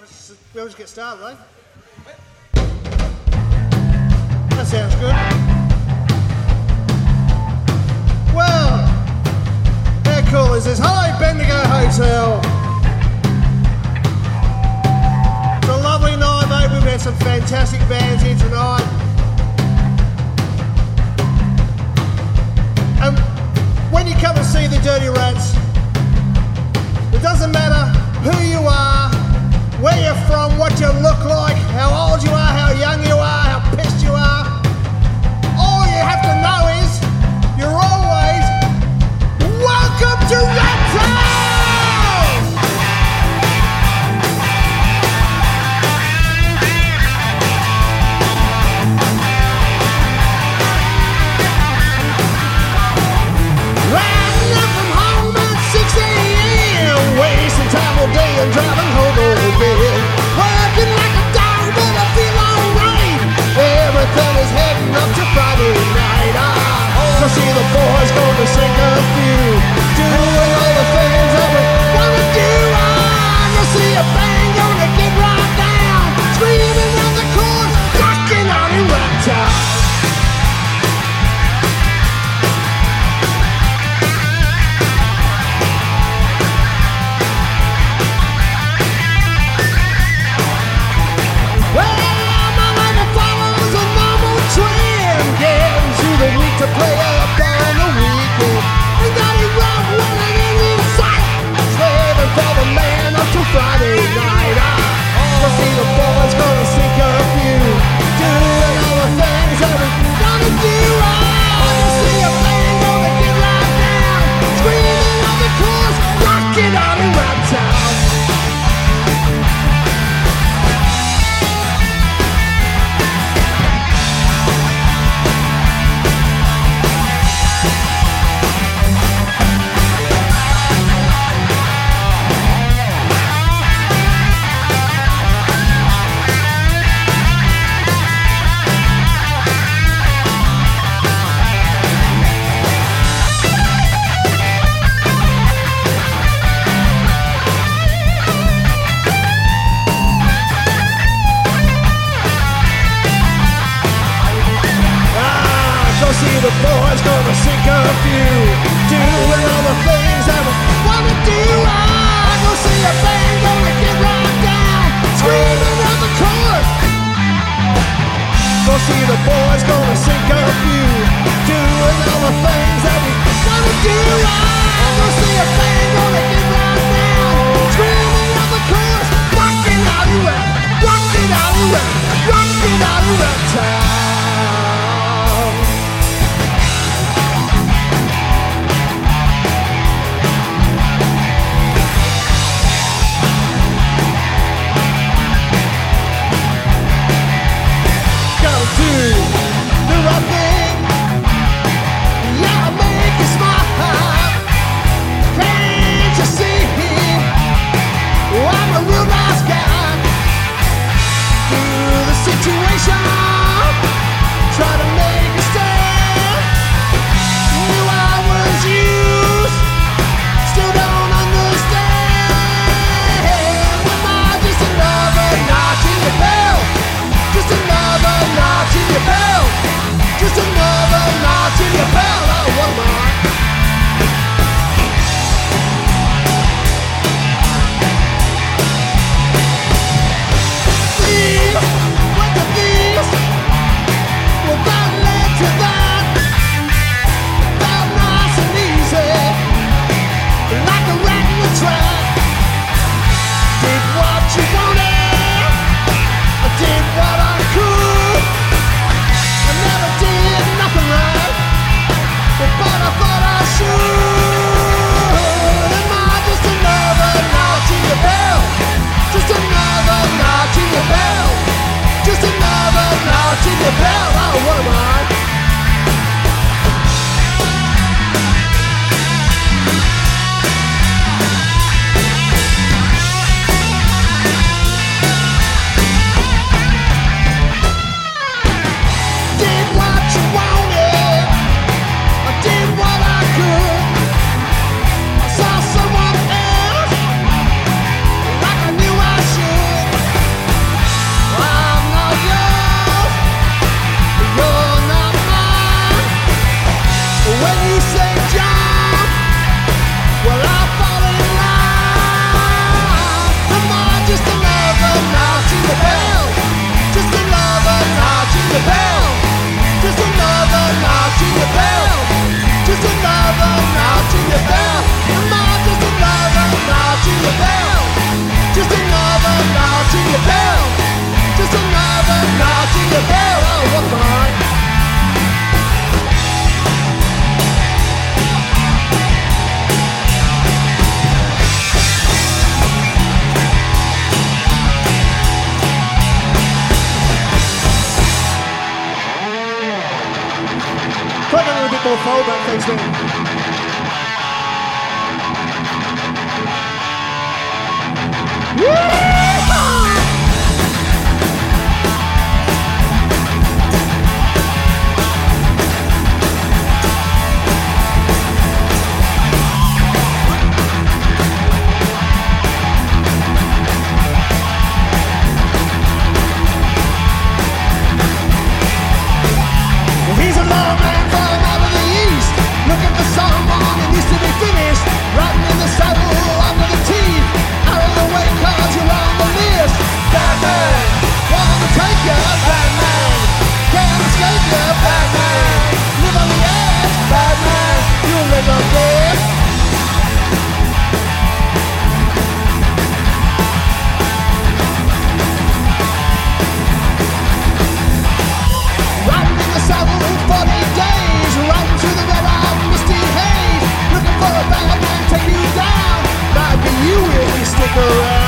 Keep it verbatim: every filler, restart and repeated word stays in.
let's, we'll just get started, eh? That sounds good. Well, how cool is this? Hello, Bendigo Hotel. It's a lovely night, mate. We've had some fantastic bands here tonight. And when you come and see the Dirty Rats, it doesn't matter who you are, where you're from, what you look like, how old you are, how young you are, how pissed you are. All you have to know is you're always welcome to Rat Town! Riding up from home at six a.m. wasting time all day and driving home all day. Working like a dog, but I feel alright. Everything is heading up to Friday night. I see the boys gonna sing a few, doing all the things that we wanna do. I see a band gonna get right down, screaming out the chords, rocking on in Rat Town. To play up on the weekend, ain't got it wrong, running in sight, slaving for the man up till Friday night. I will see the boys gonna sink a few, doing all the things that we wanna do. I will see a band gonna get right down, screaming on the chorus, rocking on in Rat Town. The boys gonna sink a few, doing all the things that we wanna do. I go see a band gonna get right down, screaming out the chorus. Go see the boys gonna sink a few, doing all the things that we wanna do. I go see a band gonna get right down, screaming out the chorus, rocking out of rap, rocking out of rap, rocking out of Rat Town. The right thing, yeah, I make you smile. Can't you see? I'm a real nice guy. Through the situation, try to make a stand. Knew I was used, still don't understand. Am I just another notch in your belt? Just another notch in your belt. Just another notch in your belt. Oh, what am I? Please, what the thieves fallback, thanks man. He's a long man from out of the east, looking for someone who needs to be finished, riding in the saddle under the teeth, out of the way cause you're on the list. Batman, wanna take you, Batman, can't escape you, Batman, live on the edge, Batman, you'll live up there. Riding in the saddle forty days, riding through the red hot misty haze, looking for a Batman take you down. Might be you if you stick around.